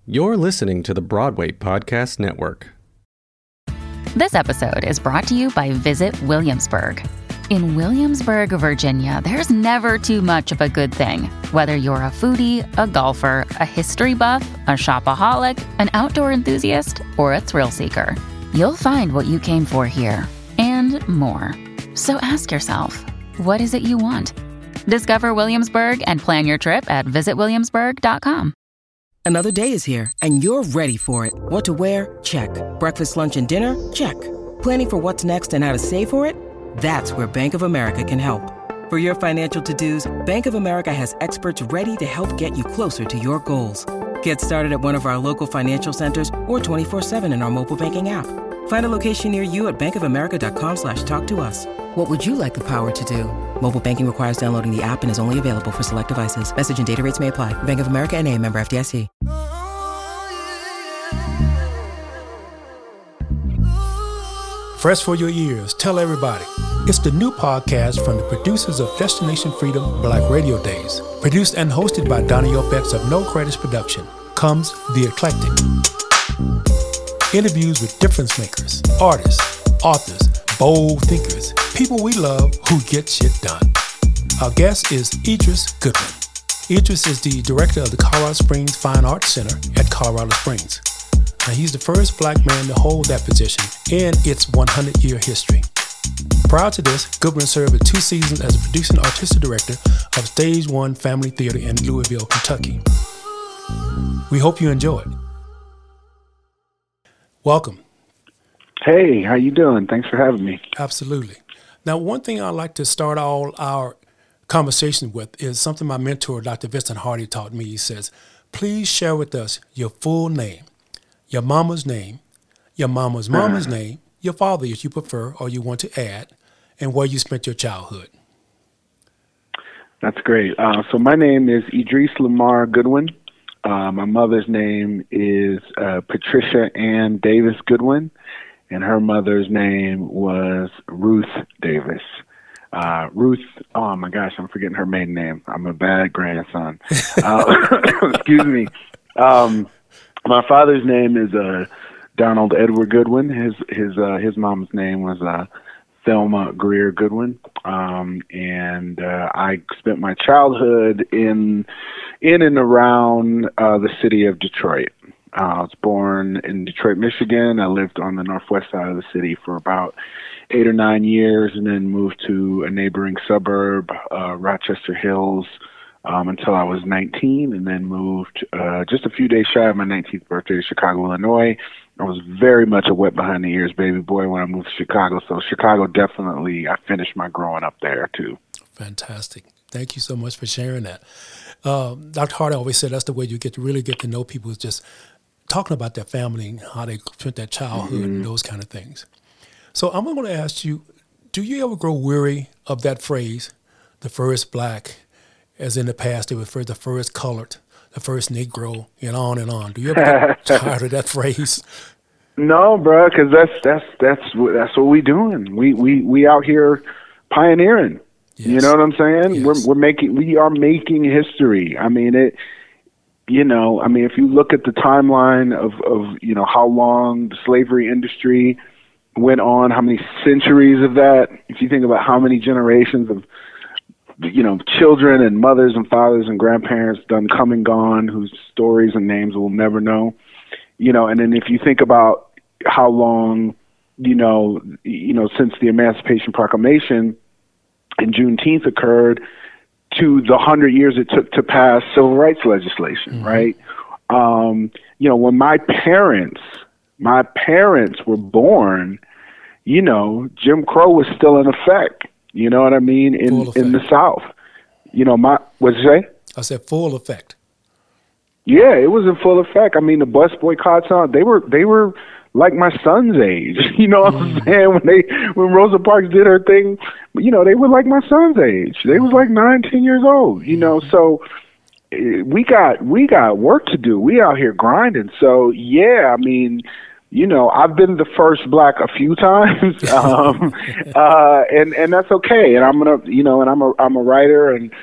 You're listening to the Broadway Podcast Network. This episode is brought to you by Visit Williamsburg. In Williamsburg, Virginia, there's never too much of a good thing. Whether you're a foodie, a golfer, a history buff, a shopaholic, an outdoor enthusiast, or a thrill seeker, you'll find what you came for here and more. So ask yourself, what is it you want? Discover Williamsburg and plan your trip at visitwilliamsburg.com. Another day is here, and you're ready for it. What to wear? Check. Breakfast, lunch, and dinner? Check. Planning for what's next and how to save for it? That's where Bank of America can help. For your financial to-dos, Bank of America has experts ready to help get you closer to your goals. Get started at one of our local financial centers or 24/7 in our mobile banking app. Find a location near you at bankofamerica.com/talktous. What would you like the power to do? Mobile banking requires downloading the app and is only available for select devices. Message and data rates may apply. Bank of America N.A., member FDIC. Fresh for your ears, tell everybody. It's the new podcast from the producers of Destination Freedom Black Radio Days. Produced and hosted by Donnie Opetz of No Credits Production. Comes The Eclectic. Interviews with difference makers, artists, authors, bold thinkers, people we love who get shit done. Our guest is Idris Goodwin. Idris is the director of the Colorado Springs Fine Arts Center at Colorado Springs. Now, he's the first black man to hold that position in its 100-year history. Prior to this, Goodwin served with 2 seasons as a producing artistic director of Stage One Family Theater in Louisville, Kentucky. We hope you enjoy it. Welcome. Hey, how you doing? Thanks for having me. Absolutely. Now, one thing I like to start all our conversation with is something my mentor, Dr. Vincent Hardy, taught me. He says, please share with us your full name, your mama's name, your mama's mama's name, your father, if you prefer, or you want to add, and where you spent your childhood. That's great. So my name is Idris Lamar Goodwin. My mother's name is Patricia Ann Davis Goodwin, and her mother's name was Ruth Davis. Ruth, oh my gosh, I'm forgetting her maiden name. I'm a bad grandson. Excuse me. My father's name is Donald Edward Goodwin. His mom's name was Thelma Greer Goodwin. And I spent my childhood in and around the city of Detroit. I was born in Detroit, Michigan. I lived on the northwest side of the city for about 8 or 9 years, and then moved to a neighboring suburb, Rochester Hills, until I was 19, and then moved just a few days shy of my 19th birthday to Chicago, Illinois. I was very much a wet behind the ears baby boy when I moved to Chicago. So Chicago, definitely, I finished my growing up there too. Fantastic. Thank you so much for sharing that. Dr. Hardy always said that's the way you really get to know people, is just talking about their family and how they spent their childhood and those kind of things. So I'm going to ask you, do you ever grow weary of that phrase, the first black, as in the past they referred to the first colored, the first Negro, and on and on? Do you ever get tired of that phrase? No, bro, because that's what we doing. We out here pioneering. Yes. You know what I'm saying? Yes. We are making history. I mean it. If you look at the timeline of how long the slavery industry went on, how many centuries of that, if you think about how many generations of children and mothers and fathers and grandparents done come and gone, whose stories and names we'll never know, and then if you think about how long, since the Emancipation Proclamation and Juneteenth occurred, to the 100 years it took to pass civil rights legislation, right? When my parents were born, Jim Crow was still in effect. You know what I mean? In the South. What'd you say? I said full effect. Yeah, it was in full effect. I mean, the bus boycotts they were like my son's age. You know what I'm saying? When Rosa Parks did her thing, they were like my son's age. They was like 9, 10 years old. So we got work to do. We out here grinding. So yeah, I mean, I've been the first black a few times, and that's okay. And I'm gonna, I'm a writer, and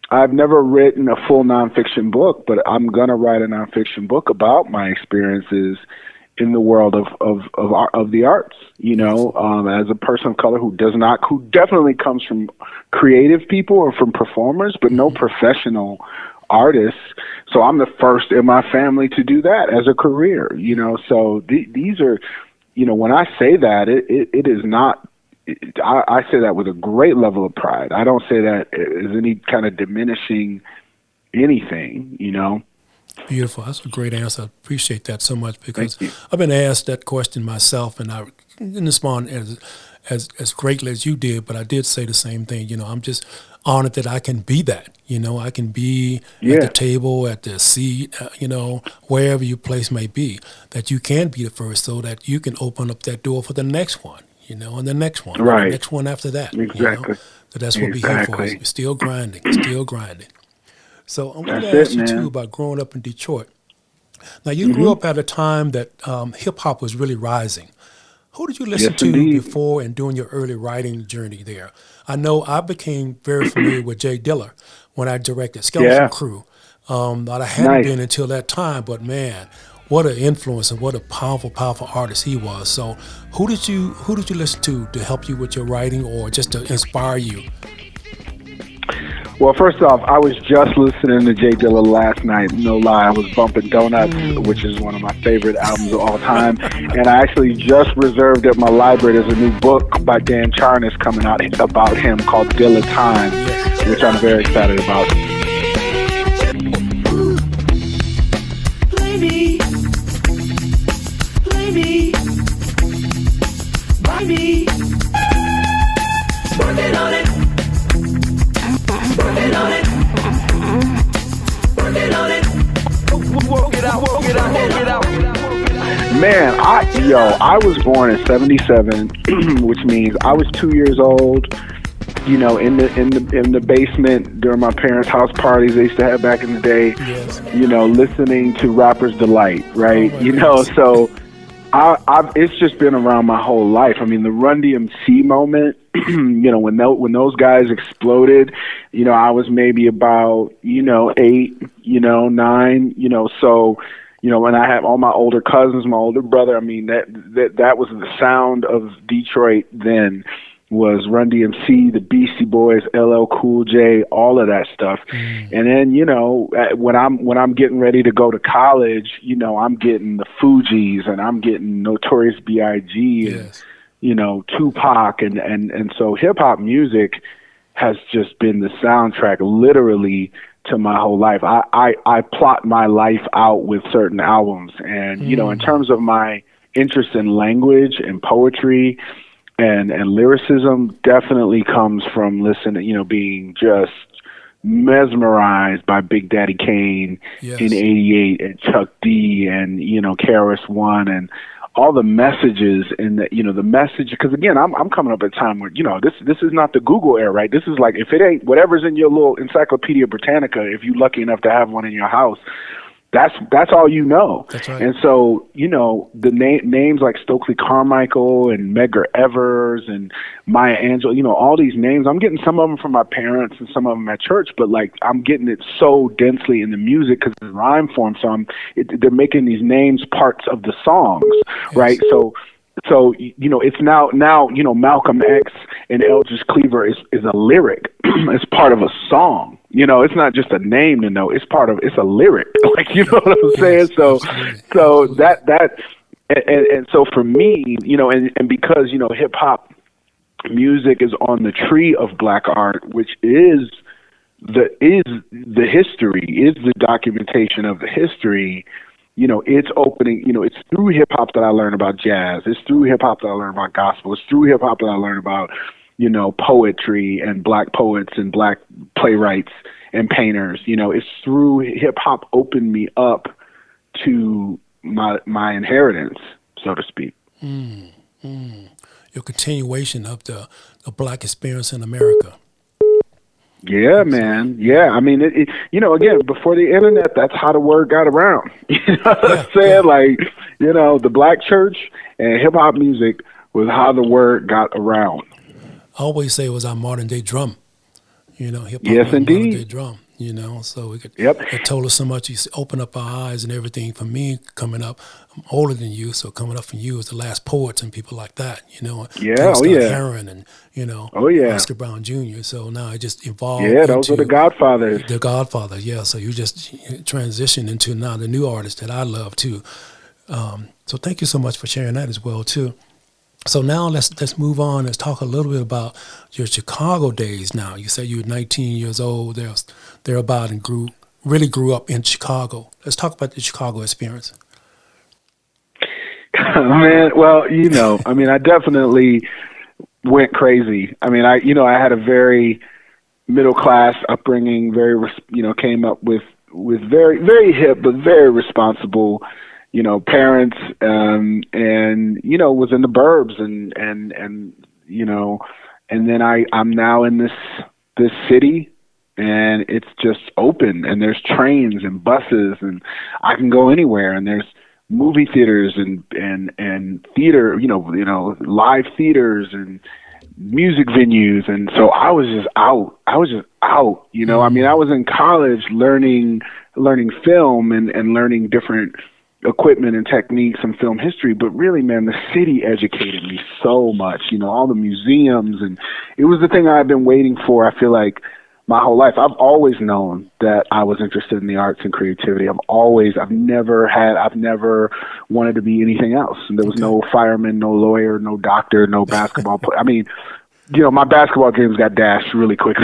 I've never written a full nonfiction book, but I'm gonna write a nonfiction book about my experiences in the world of the arts. You know, as a person of color who definitely comes from creative people or from performers, but no professional artists. So I'm the first in my family to do that as a career. You know, so these are, you know, when I say that, it is not. I say that with a great level of pride. I don't say that as any kind of diminishing anything, you know. Beautiful. That's a great answer. I appreciate that so much, because I've been asked that question myself, and I didn't respond as greatly as you did, but I did say the same thing. You know, I'm just honored that I can be that. You know, I can be at the table, at the seat, you know, wherever your place may be, that you can be the first, so that you can open up that door for the next one. You know, and the next one, right? The next one after that. Exactly. You know? So that's what we're here for. We're still grinding, still grinding. So I want to ask you too about growing up in Detroit. Now, you grew up at a time that hip hop was really rising. Who did you listen to before and during your early writing journey there? I know I became very familiar with Jay Dilla when I directed Skeleton Crew. But I hadn't been until that time. But man, what an influence and what a powerful artist he was. So who did you listen to help you with your writing or just to inspire you? Well, first off, I was just listening to Jay Dilla last night. No lie, I was bumping Donuts, which is one of my favorite albums of all time. And I actually just reserved at my library. There's a new book by Dan Charnas coming out about him called Dilla Time, which I'm very excited about. Play me, buy me, working on it. Working on it. Working on it. Work it out, work it out, work it out. Man, I was born in '77, which means I was 2 years old. You know, in the basement during my parents' house parties they used to have back in the day. Yes. You know, listening to Rapper's Delight, right? You know, so it's just been around my whole life. I mean, the Run DMC moment, you know, when those guys exploded, you know, I was maybe about, 8, 9, so, when I had all my older cousins, my older brother, I mean, that was the sound of Detroit then, was Run DMC, the Beastie Boys, LL Cool J, all of that stuff. And then, when I'm getting ready to go to college, I'm getting the Fugees and I'm getting Notorious B.I.G. and, Tupac. And so hip hop music has just been the soundtrack literally to my whole life. I plot my life out with certain albums. And, in terms of my interest in language and poetry, and lyricism definitely comes from listening, being just mesmerized by Big Daddy Kane in '88 and Chuck D and, KRS-One and all the messages and the message. Because again, I'm coming up at a time where, this is not the Google era, right? This is like, if it ain't whatever's in your little Encyclopedia Britannica, if you're lucky enough to have one in your house, that's all you know. That's right. And so, the names like Stokely Carmichael and Medgar Evers and Maya Angelou, all these names, I'm getting some of them from my parents and some of them at church, but like I'm getting it so densely in the music because it's rhyme form. So they're making these names parts of the songs, right? So it's now Malcolm X and Eldridge Cleaver is a lyric. It's part of a song. It's not just a name to know. It's a lyric. Like, what I'm saying? So that and so for me, and because, hip hop music is on the tree of Black art, which is the history, is the documentation of the history. It's opening, it's through hip hop that I learn about jazz. It's through hip hop that I learn about gospel. It's through hip hop that I learn about, poetry and Black poets and Black playwrights and painters. It's through hip hop opened me up to my inheritance, so to speak. Your continuation of the Black experience in America. Yeah, man. Yeah, I mean, again, before the internet, that's how the word got around. You know what I'm saying? Like, the Black church and hip hop music was how the word got around. I always say it was our modern day drum. Hip hop. Yes, indeed. Modern day drum. so Yep. it told us so much. You open up our eyes and everything. For me, coming up, I'm older than you, so coming up from you is the last poets and people like that, Yeah, oh yeah. Heron and, Oh yeah. Oscar Brown Jr. So now it just evolved. Yeah, those are the Godfathers. The Godfather, yeah. So you just transition into now the new artist that I love too. So thank you so much for sharing that as well too. So now let's move on. Let's talk a little bit about your Chicago days. Now you said you were 19 years old, thereabout, and really grew up in Chicago. Let's talk about the Chicago experience. Man, well, I definitely went crazy. I had a very middle class upbringing. Came up with very, very hip but very responsible parents, and was in the burbs and then I'm now in this city, and it's just open, and there's trains and buses, and I can go anywhere, and there's movie theaters and theater, live theaters and music venues. And so I was just out. I was in college learning film and learning different equipment and techniques and film history, but really, man, the city educated me so much, all the museums, and it was the thing I've been waiting for, I feel like, my whole life. I've always known that I was interested in the arts and creativity. I've never wanted to be anything else. And there was no fireman, no lawyer, no doctor, no basketball player. My basketball games got dashed really quickly.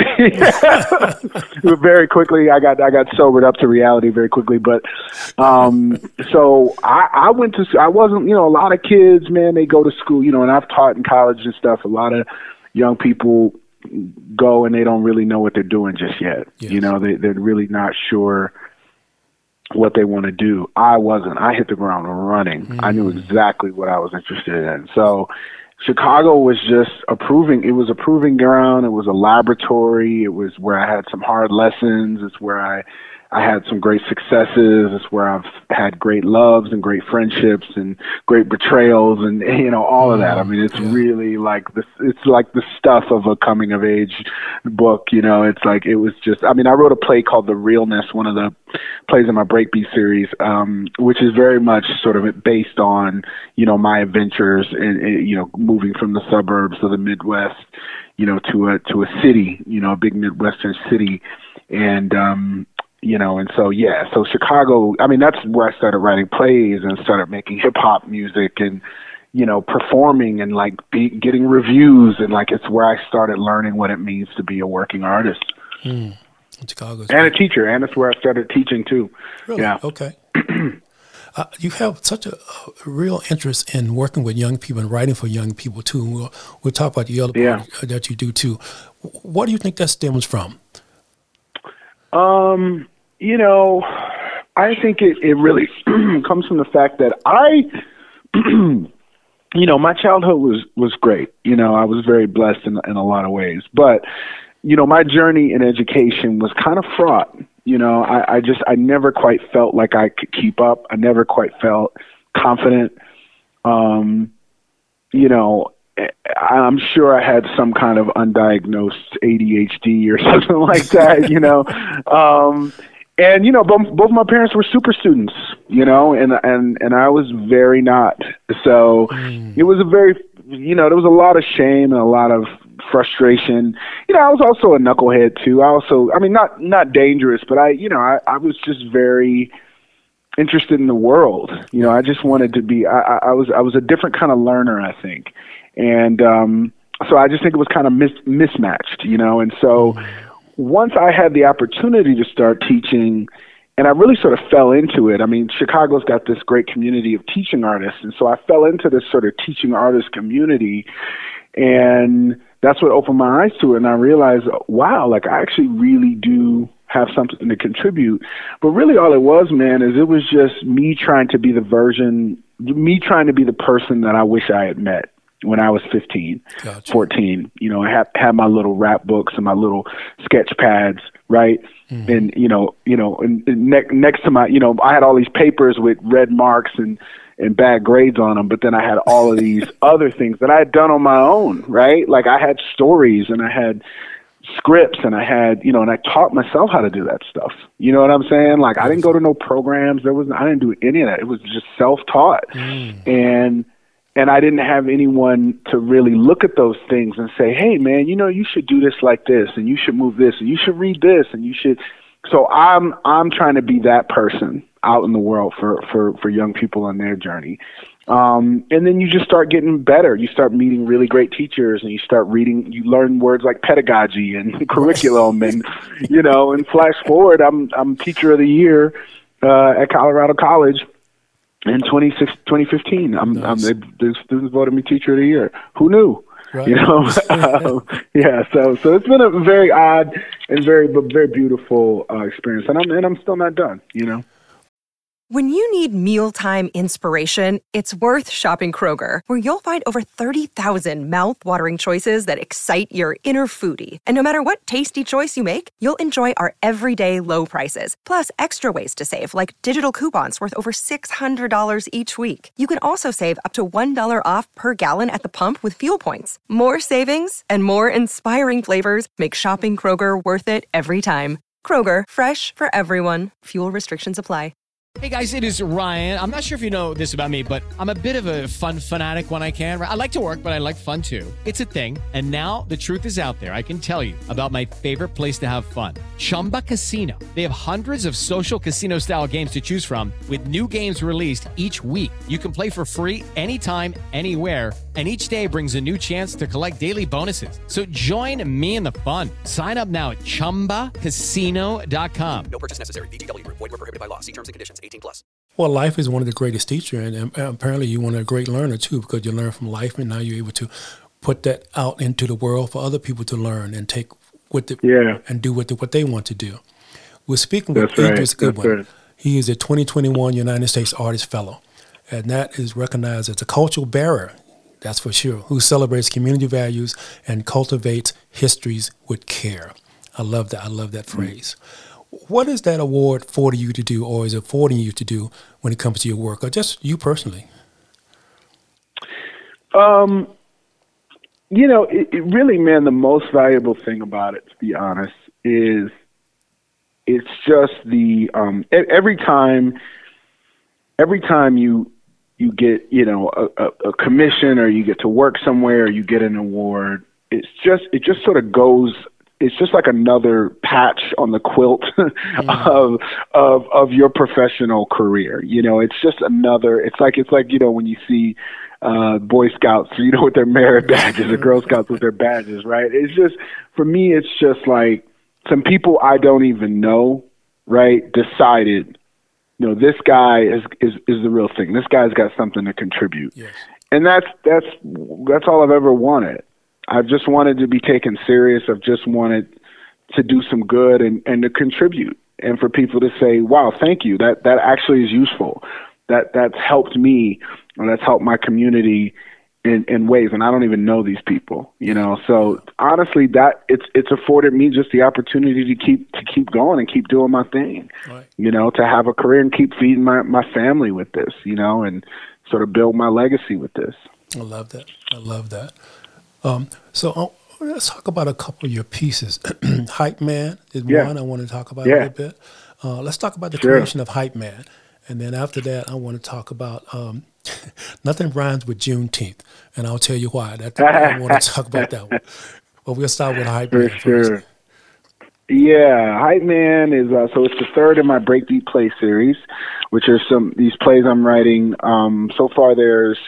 Very quickly, I got sobered up to reality very quickly. But so I went to. I wasn't. A lot of kids, man, they go to school. And I've taught in college and stuff. A lot of young people go and they don't really know what they're doing just yet. Yes. They're really not sure what they want to do. I wasn't. I hit the ground running. Mm-hmm. I knew exactly what I was interested in. So Chicago was just it was a proving ground. It was a laboratory. It was where I had some hard lessons. It's where I had some great successes. It's where I've had great loves and great friendships and great betrayals and, all of that. It's really like this, it's like the stuff of a coming of age book. It's like, it was just, I wrote a play called The Realness, one of the plays in my Breakbeat series, which is very much sort of based on, my adventures and, moving from the suburbs of the Midwest, to a city, a big Midwestern city. And, so Chicago, that's where I started writing plays and started making hip hop music and, performing and getting reviews. And it's where I started learning what it means to be a working artist. Chicago's and a teacher. And that's where I started teaching too. Really? Yeah. Okay. You have such a real interest in working with young people and writing for young people too. And we'll talk about the other part that you do too. What do you think that stems from? I think it really comes from the fact that my childhood was great. I was very blessed in a lot of ways, but, my journey in education was kind of fraught. I never quite felt like I could keep up. I never quite felt confident. I'm sure I had some kind of undiagnosed ADHD or something like that, and both my parents were super students, and I was very not. So it was there was a lot of shame and a lot of frustration. I was also a knucklehead too. Not dangerous, but I was just very interested in the world. I just wanted to be. I was a different kind of learner, I think. And so I just think it was kind of mismatched, And so once I had the opportunity to start teaching, and I really sort of fell into it. Chicago's got this great community of teaching artists. And so I fell into this sort of teaching artist community. And that's what opened my eyes to it. And I realized, wow, I actually really do have something to contribute. But really all it was, man, is it was just me trying to be the person that I wish I had met when I was 15, Gotcha. 14. I had my little rap books and my little sketch pads, right? Mm-hmm. And next to my, I had all these papers with red marks and bad grades on them, but then I had all of these other things that I had done on my own, right? I had stories and I had scripts, and I had, and I taught myself how to do that stuff. You know what I'm saying? Like, I didn't go to no programs. I didn't do any of that. It was just self-taught. And I didn't have anyone to really look at those things and say, hey, man, you should do this like this, and you should move this, and you should read this, and you should. So I'm trying to be that person out in the world for young people on their journey. And then you just start getting better. You start meeting really great teachers, and you start reading. You learn words like pedagogy and curriculum, and and flash forward, I'm teacher of the year at Colorado College. In 2015, Nice. The students voted me teacher of the year. Who knew? Right. Yeah. So it's been a very odd and very beautiful experience, and I'm still not done. When you need mealtime inspiration, it's worth shopping Kroger, where you'll find over 30,000 mouth-watering choices that excite your inner foodie. And no matter what tasty choice you make, you'll enjoy our everyday low prices, plus extra ways to save, like digital coupons worth over $600 each week. You can also save up to $1 off per gallon at the pump with fuel points. More savings and more inspiring flavors make shopping Kroger worth it every time. Kroger, fresh for everyone. Fuel restrictions apply. Hey guys, it is Ryan. I'm not sure if you know this about me, but I'm a bit of a fun fanatic when I can. I like to work, but I like fun too. It's a thing. And now the truth is out there. I can tell you about my favorite place to have fun. Chumba Casino. They have hundreds of social casino style games to choose from with new games released each week. You can play for free anytime, anywhere. And each day brings a new chance to collect daily bonuses. So join me in the fun. Sign up now at ChumbaCasino.com. No purchase necessary. VGW Group. Void where prohibited by law. See terms and conditions. 18+. Well, life is one of the greatest teachers, and apparently you're one of the great learner too, because you learn from life, and now you're able to put that out into the world for other people to learn and take and do what they want to do. We're speaking with Idris Goodwin. Right. He is a 2021 United States Artist Fellow, and that is recognized as a cultural bearer. That's for sure, who celebrates community values and cultivates histories with care. I love that. I love that phrase. What is that award for you to do, or is it affording you to do when it comes to your work, or just you personally? It really, man, the most valuable thing about it, to be honest, is it's just the every time you get a commission, or you get to work somewhere, or you get an award, it just sort of goes. It's just like another patch on the quilt of your professional career. It's just another. It's like when you see Boy Scouts, with their merit badges, or Girl Scouts with their badges, right? It's just, for me, it's just like some people I don't even know, right, decided, this guy is the real thing. This guy's got something to contribute. Yes. And that's all I've ever wanted. I've just wanted to be taken serious. I've just wanted to do some good and to contribute, and for people to say, wow, thank you. That actually is useful. That's helped me, or that's helped my community in ways. And I don't even know these people, So honestly, that it's afforded me just the opportunity to keep going and keep doing my thing, Right. To have a career and keep feeding my family with this, and sort of build my legacy with this. I love that. So let's talk about a couple of your pieces. Hype Man is one I want to talk about a little bit. Let's talk about the creation of Hype Man. And then after that, I want to talk about Nothing Rhymes with Juneteenth. And I'll tell you why. I want to talk about that one. But we'll start with Hype Man first. Yeah, Hype Man is, so it's the third in my Breakbeat play series, which are these plays I'm writing. So far there's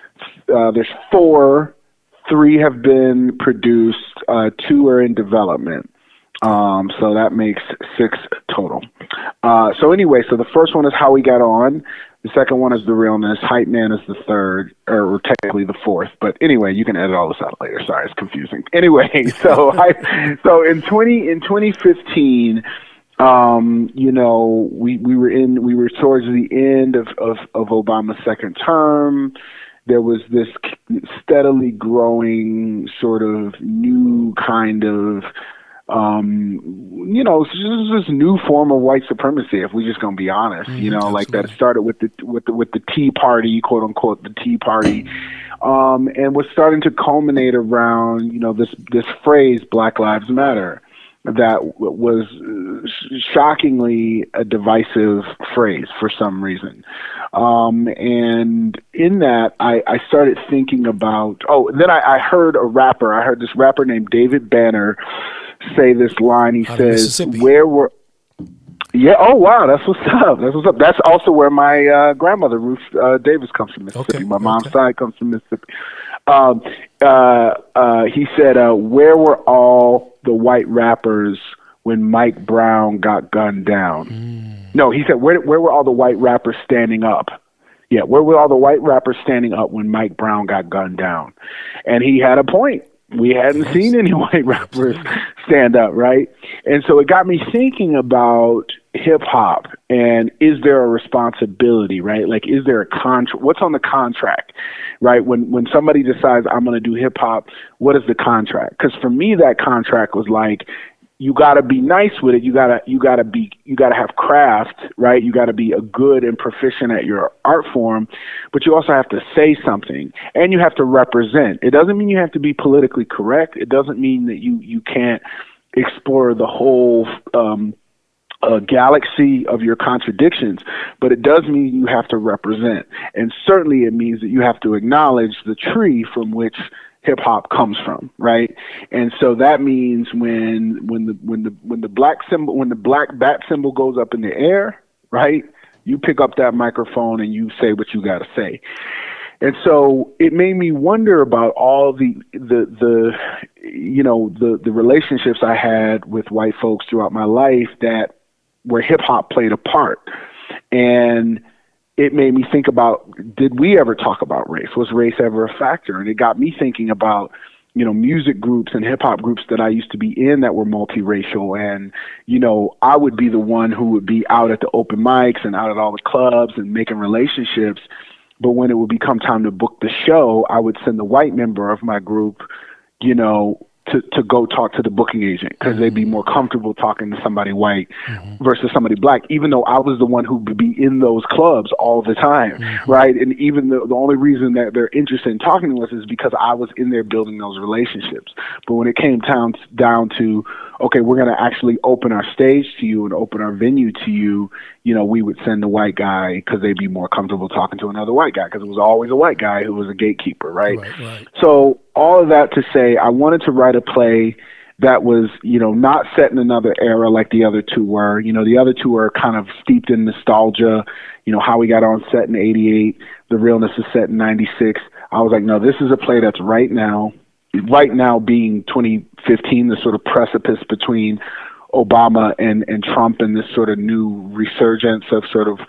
4. 3 have been produced, 2 are in development. So that makes 6 total. So the first one is How We Got On. The second one is The Realness. Hype Man is the third, or technically the fourth. But anyway, you can edit all this out later. Sorry, it's confusing. Anyway, so in 2015, we were towards the end of Obama's second term. There was this steadily growing sort of new kind of, this new form of white supremacy, if we're just going to be honest, like that started with the Tea Party, quote unquote, the Tea Party, and was starting to culminate around, this phrase, Black Lives Matter, that was shockingly a divisive phrase for some reason. And in that, I started thinking about, then I heard this rapper named David Banner say this line. He says, yeah. Oh, wow. That's what's up. That's also where my grandmother, Ruth Davis, comes from, Mississippi. Okay, my mom's side comes from Mississippi. He said, where were all the white rappers when Mike Brown got gunned down? No, he said, where were all the white rappers standing up? Yeah, where were all the white rappers standing up when Mike Brown got gunned down? And he had a point. We hadn't seen any white rappers stand up, right? And so it got me thinking about hip hop, and is there a responsibility, right? Like, is there a contract? What's on the contract, right? When somebody decides I'm going to do hip hop, what is the contract? Because for me, that contract was like, you got to be nice with it. You got to have craft, right? You got to be a good and proficient at your art form, but you also have to say something, and you have to represent. It doesn't mean you have to be politically correct. It doesn't mean that you can't explore the whole galaxy of your contradictions, but it does mean you have to represent. And certainly it means that you have to acknowledge the tree from which hip hop comes from, right? And so that means when the black bat symbol goes up in the air, right? You pick up that microphone and you say what you got to say. And so it made me wonder about all the relationships I had with white folks throughout my life that where hip hop played a part. And it made me think about, did we ever talk about race? Was race ever a factor? And it got me thinking about, music groups and hip hop groups that I used to be in that were multiracial. And, I would be the one who would be out at the open mics and out at all the clubs and making relationships. But when it would become time to book the show, I would send the white member of my group, to go talk to the booking agent, because they'd be more comfortable talking to somebody white versus somebody black, even though I was the one who would be in those clubs all the time, right? And even the only reason that they're interested in talking to us is because I was in there building those relationships. But when it came down to, okay, we're going to actually open our stage to you and open our venue to you, we would send the white guy because they'd be more comfortable talking to another white guy, because it was always a white guy who was a gatekeeper, right? So all of that to say, I wanted to write a play that was, not set in another era like the other two were. The other two were kind of steeped in nostalgia, how we got on set in 88, The Realness is set in 96. I was like, no, this is a play that's right now being 2015, the sort of precipice between Obama and Trump, and this sort of new resurgence of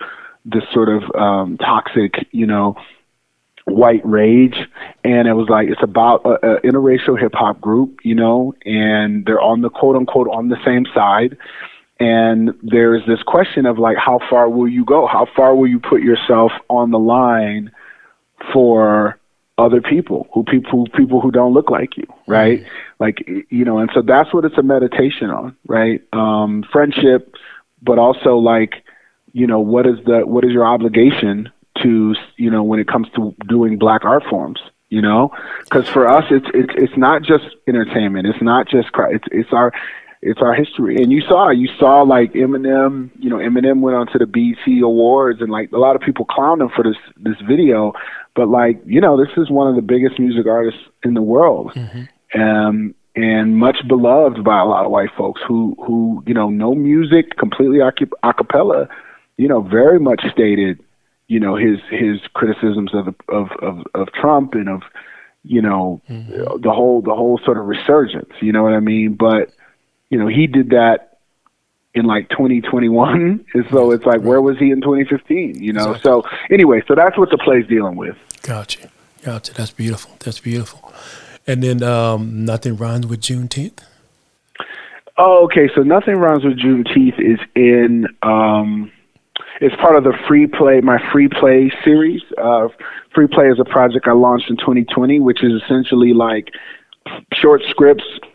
toxic, white rage. And it was like, it's about an interracial hip hop group, and they're on the quote unquote on the same side. And there's this question of like, how far will you go? How far will you put yourself on the line for other people who don't look like you, right? Like, and so that's what it's a meditation on, right? Friendship, but also like, what is your obligation to, when it comes to doing Black art forms, because for us, it's not just entertainment. It's not just, it's our history. And you saw like Eminem, Eminem went on to the BET Awards, and like a lot of people clowned him for this video, but like, this is one of the biggest music artists in the world. And much beloved by a lot of white folks who know music completely a cappella, very much stated, his criticisms of Trump and of, the whole sort of resurgence, you know what I mean? But, he did that in like 2021. And so it's like, where was he in 2015? Exactly. So anyway, so that's what the play's dealing with. Gotcha. That's beautiful. And then Nothing Rhymes with Juneteenth. Oh, okay. So Nothing Rhymes with Juneteenth is in, it's part of the my free play series. Free play is a project I launched in 2020, which is essentially like short scripts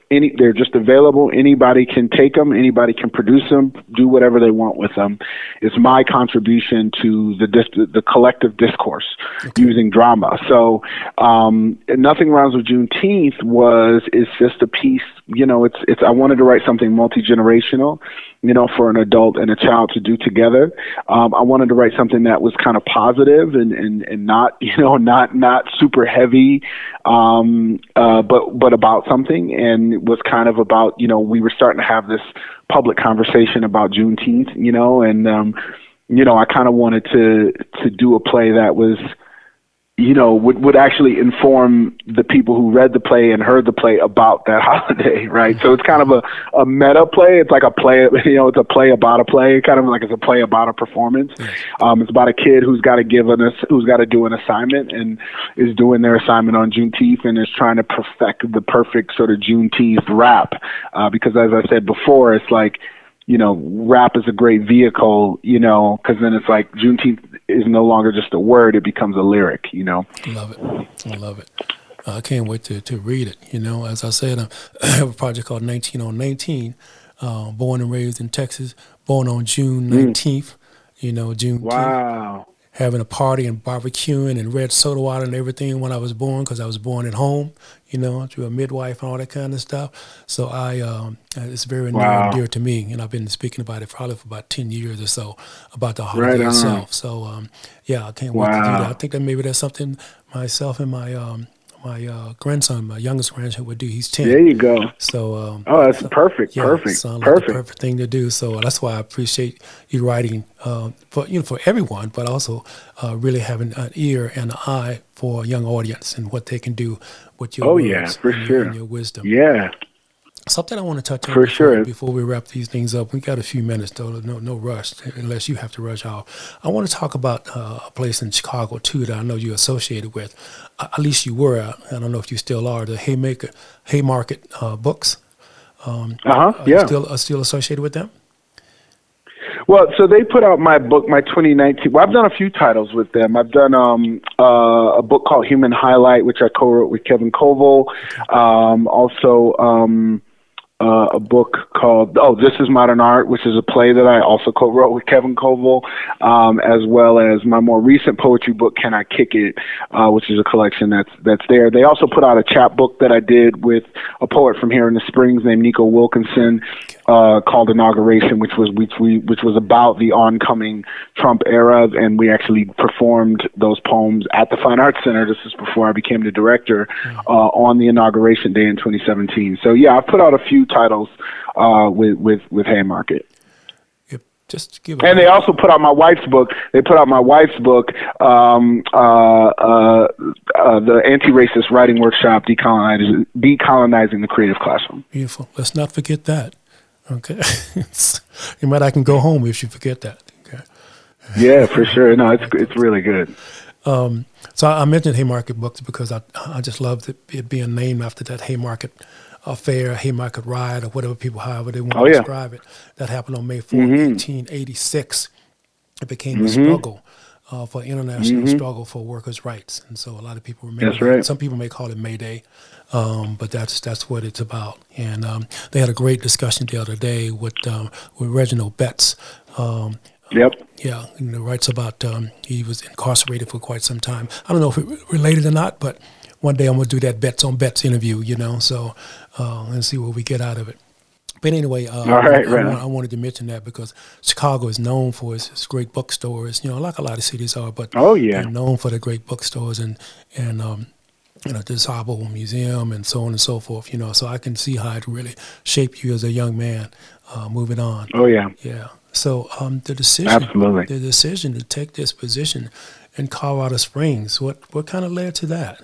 they're just available. Anybody can take them. Anybody can produce them. Do whatever they want with them. It's my contribution to the collective discourse using drama. So Nothing Rhymes with Juneteenth is just a piece. It's I wanted to write something multi-generational, for an adult and a child to do together. I wanted to write something that was kind of positive and not, not super heavy, but about something. And it was kind of about, we were starting to have this public conversation about Juneteenth, and I kind of wanted to do a play that was, would actually inform the people who read the play and heard the play about that holiday, right? So it's kind of a meta play. It's like a play, it's a play about a play, kind of like it's a play about a performance. It's about a kid who's got to do an assignment and is doing their assignment on Juneteenth and is trying to perfect the perfect sort of Juneteenth rap. Because as I said before, it's like, rap is a great vehicle, because then it's like Juneteenth is no longer just a word, it becomes a lyric, I love it. I can't wait to read it. As I said, I have a project called 19 on 19, born and raised in Texas, born on June 19th, June. Wow. Having a party and barbecuing and red soda water and everything when I was born, because I was born at home, through a midwife and all that kind of stuff. So it's very near and dear to me, and I've been speaking about it probably for about 10 years or so, about the holiday itself. So, I can't wait to do that. I think that maybe that's something myself and my grandson, my youngest grandson, would do. He's 10. There you go. So, that's perfect. Perfect. Sounds like the perfect thing to do. So that's why I appreciate you writing for everyone, but also really having an ear and an eye for a young audience and what they can do with your words for and, sure. and your wisdom. Yeah. Something I want to touch on before we wrap these things up. We got a few minutes, though. No rush, unless you have to rush off. I want to talk about a place in Chicago, too, that I know you're associated with. At least you were. I don't know if you still are. The Haymarket Books. Still associated with them? Well, so they put out my book, my 2019. Well, I've done a few titles with them. I've done a book called Human Highlight, which I co-wrote with Kevin Koval. Also, a book called This Is Modern Art, which is a play that I also co-wrote with Kevin Koval, as well as my more recent poetry book, Can I Kick It, which is a collection that's there. They also put out a chapbook that I did with a poet from here in the Springs named Nico Wilkinson, called Inauguration, which was about the oncoming Trump era, and we actually performed those poems at the Fine Arts Center. This is before I became the director, on the inauguration day in 2017. So yeah, I've put out a few titles with Haymarket. Yep. Just give. And they also put out my wife's book. They put out my wife's book, the Anti-Racist Writing Workshop, Decolonizing the Creative Classroom. Beautiful. Let's not forget that. Okay. I can go home if you forget that. Okay. Yeah, for sure. No, it's really good. So I mentioned Haymarket Books because I just love it being named after that Haymarket affair, Haymarket riot, or however they want to describe it. That happened on May 4th, 1886. It became a struggle for international struggle for workers' rights, and so a lot of people remember. That's right. Some people may call it May Day, but that's what it's about. And they had a great discussion the other day with Reginald Betts. Yep. Yeah, writes about he was incarcerated for quite some time. I don't know if it related or not, but one day I'm going to do that Betts on Betts interview, so and see what we get out of it. But anyway, I wanted to mention that because Chicago is known for its great bookstores, like a lot of cities are, but they're known for the great bookstores and the DuSable Museum and so on and so forth, so I can see how it really shaped you as a young man moving on. Oh, yeah. Yeah. So the decision to take this position in Colorado Springs, what kind of led to that?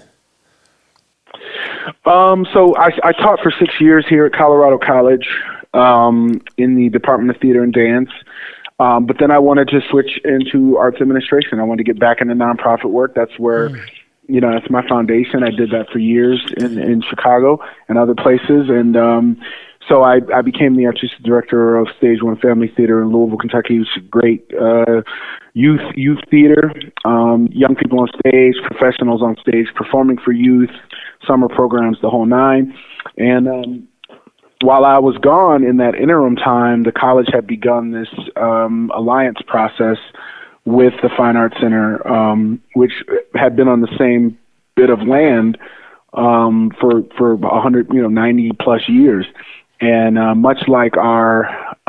So I taught for 6 years here at Colorado College in the Department of Theater and Dance. But then I wanted to switch into arts administration. I wanted to get back into nonprofit work. That's where, that's my foundation. I did that for years in Chicago and other places. And so I became the artistic director of Stage One Family Theater in Louisville, Kentucky, which is great youth theater, young people on stage, professionals on stage, performing for youth, summer programs, the whole nine. And while I was gone in that interim time, the college had begun this alliance process with the Fine Arts Center, which had been on the same bit of land for 90 plus years, and much like our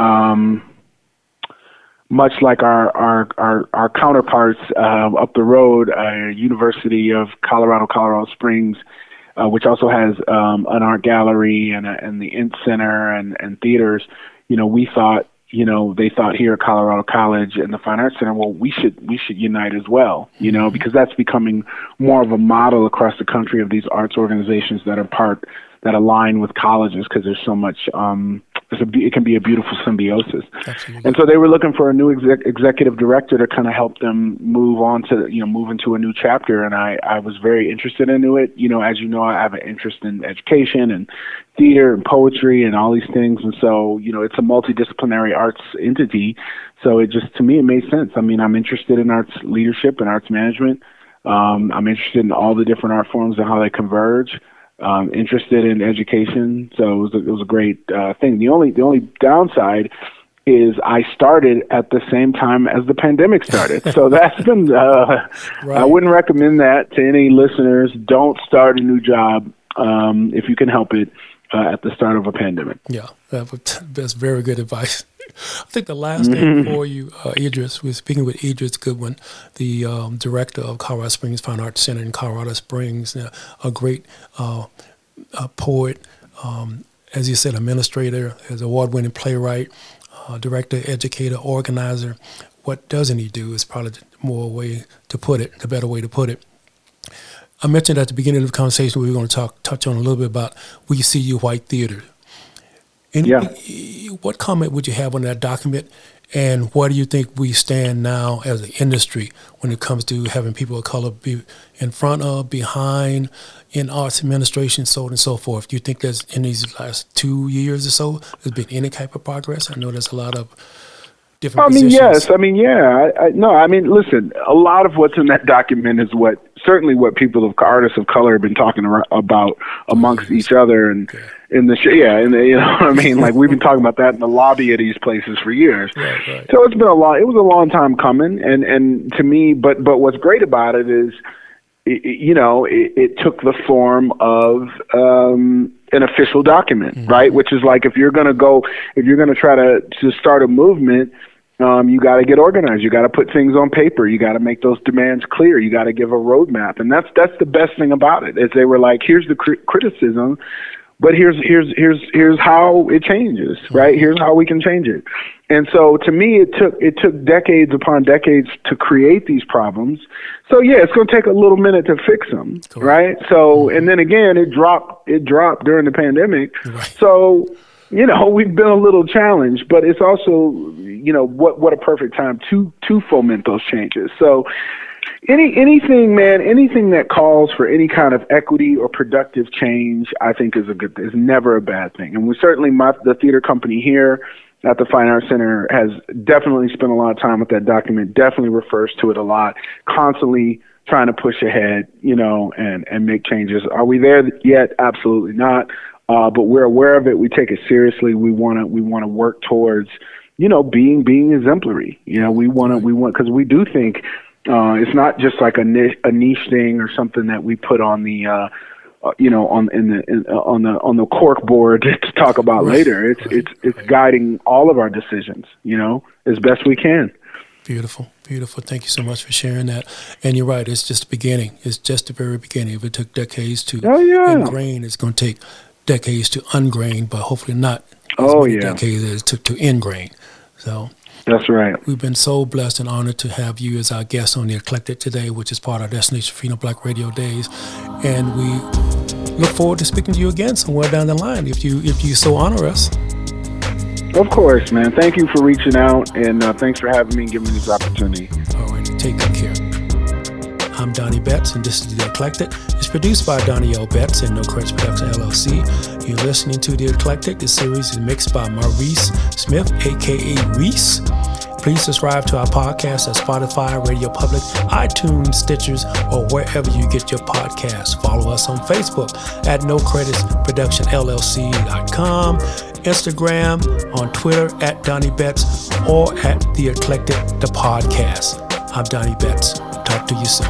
counterparts up the road, University of Colorado Springs, which also has an art gallery and the Int Center and theaters. We thought, they thought here at Colorado College and the Fine Arts Center, well, we should unite as well, because that's becoming more of a model across the country of these arts organizations that align with colleges, because there's so much, it can be a beautiful symbiosis. Absolutely. And so they were looking for a new executive director to kind of help them move into a new chapter. And I was very interested into it. As you know, I have an interest in education and theater and poetry and all these things. And so, it's a multidisciplinary arts entity. So to me, it made sense. I mean, I'm interested in arts leadership and arts management. I'm interested in all the different art forms and how they converge. Interested in education, so it was a great thing. The only downside is I started at the same time as the pandemic started, so that's been. Right. I wouldn't recommend that to any listeners. Don't start a new job if you can help it at the start of a pandemic. Yeah, that's very good advice. I think the last thing for you, Idris, we're speaking with Idris Goodwin, the director of Colorado Springs Fine Arts Center in Colorado Springs, a great poet, as you said, administrator, as award-winning playwright, director, educator, organizer. What doesn't he do is probably the better way to put it. I mentioned at the beginning of the conversation we were going to touch on a little bit about We See You White Theater. What comment would you have on that document, and where do you think we stand now as an industry when it comes to having people of color be in front of, behind, in arts administration, so on and so forth? Do you think there's, in these last 2 years or so, there's been any type of progress? I know there's a lot of different positions. Yes. Listen, a lot of what's in that document is certainly what artists of color have been talking about amongst each other and in the like we've been talking about that in the lobby of these places for years. Right. So it was a long time coming, and to me, but what's great about it is, it took the form of an official document, right? Which is like, if you're going to try to start a movement, you got to get organized. You got to put things on paper. You got to make those demands clear. You got to give a roadmap. And that's the best thing about it, is they were like, here's the criticism, but here's how it changes, right? Here's how we can change it. And so to me, it took decades upon decades to create these problems. So yeah, it's going to take a little minute to fix them, right? So, and then again, it dropped during the pandemic. Right. So, we've been a little challenged, but it's also, what a perfect time to foment those changes. So anything that calls for any kind of equity or productive change, I think is never a bad thing. And we certainly, the theater company here at the Fine Arts Center has definitely spent a lot of time with that document, definitely refers to it a lot, constantly trying to push ahead, and make changes. Are we there yet? Absolutely not. But we're aware of it. We take it seriously. We want to work towards, being exemplary. We want because we do think it's not just like a niche thing or something that we put on the on the cork board to talk about later. It's guiding all of our decisions, as best we can. Beautiful. Thank you so much for sharing that. And you're right. It's just the beginning. It's just the very beginning. If it took decades to ingrain, it's going to take decades to ungrain, but hopefully not as many decades as it took to ingrain. So that's right. We've been so blessed and honored to have you as our guest on The Eclectic today, which is part of our Destination Freedom Black Radio Days. And we look forward to speaking to you again somewhere down the line if you so honor us. Of course, man. Thank you for reaching out, and thanks for having me and giving me this opportunity. All right. Take good care. I'm Donnie Betts, and this is The Eclectic. It's produced by Donnie L. Betts and No Credits Production, LLC. You're listening to The Eclectic. The series is mixed by Maurice Smith, a.k.a. Reese. Please subscribe to our podcast at Spotify, Radio Public, iTunes, Stitchers, or wherever you get your podcasts. Follow us on Facebook at No Credits Production LLC.com, Instagram, on Twitter at Donnie Betts, or at The Eclectic, the podcast. I'm Donnie Betts. Talk to you soon.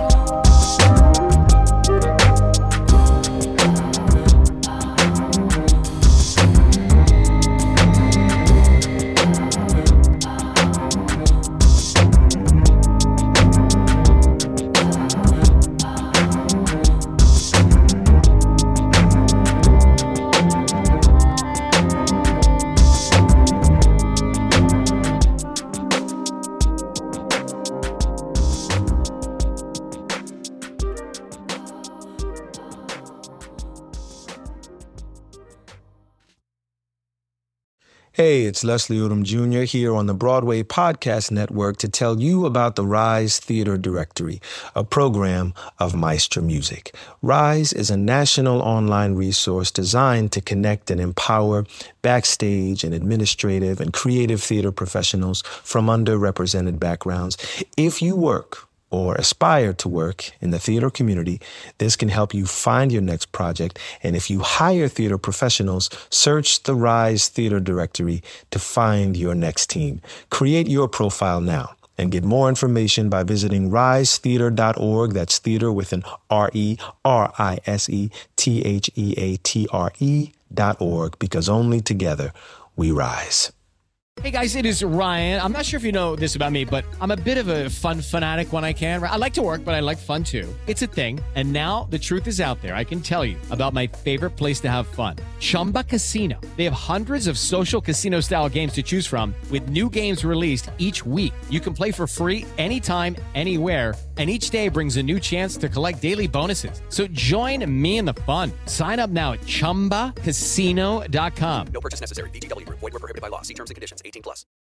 Hey, it's Leslie Odom Jr. here on the Broadway Podcast Network to tell you about the Rise Theater Directory, a program of Maestro Music. Rise is a national online resource designed to connect and empower backstage and administrative and creative theater professionals from underrepresented backgrounds. If you work or aspire to work in the theater community, this can help you find your next project. And if you hire theater professionals, search the Rise Theater Directory to find your next team. Create your profile now and get more information by visiting risetheater.org. That's theater with an RERISETHEATRE.org, because only together we rise. Hey guys, it is Ryan. I'm not sure if you know this about me, but I'm a bit of a fun fanatic when I can. I like to work, but I like fun too. It's a thing. And now the truth is out there. I can tell you about my favorite place to have fun. Chumba Casino. They have hundreds of social casino style games to choose from with new games released each week. You can play for free anytime, anywhere. And each day brings a new chance to collect daily bonuses. So join me in the fun. Sign up now at ChumbaCasino.com. No purchase necessary. VGW Group. Void where prohibited by law. See terms and conditions. 18+.